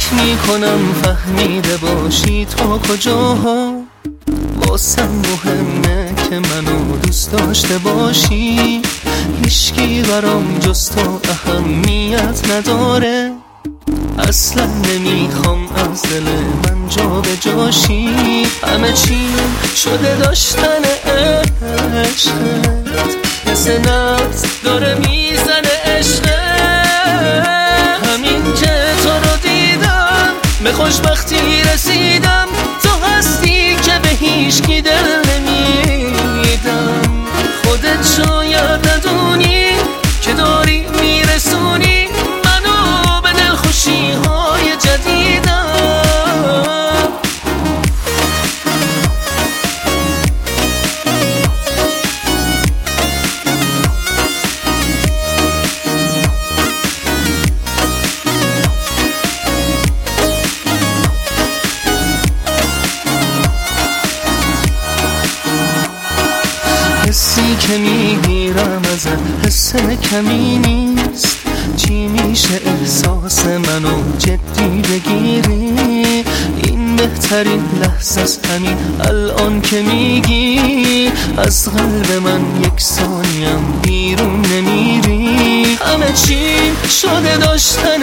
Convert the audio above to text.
میکنم فهمیده باشی تا کجاها واسم مهمه که منو دوست داشته باشی. هیچکی برام جز تو اهمیت نداره، اصلا نمیخوام از دل من جا به جاشی. همه چی شده داشتن عشقت، مثل نبض داره میزنه عشقت. همین که تو رو دیدم به خوشبختی رسیدم، تو هستی که به هیچکی دل نمیدم. خودت شاید ندونی که داری میرسونی منو به دلخوشی های جدیدم. حسی که میگیرم ازت حس کمی نیست، چی میشه احساس منو جدی بگیری؟ این بهترین لحظه است همین الان که میگی از قلب من یک ثانیم بیرون نمیری. همه چی شده داشتن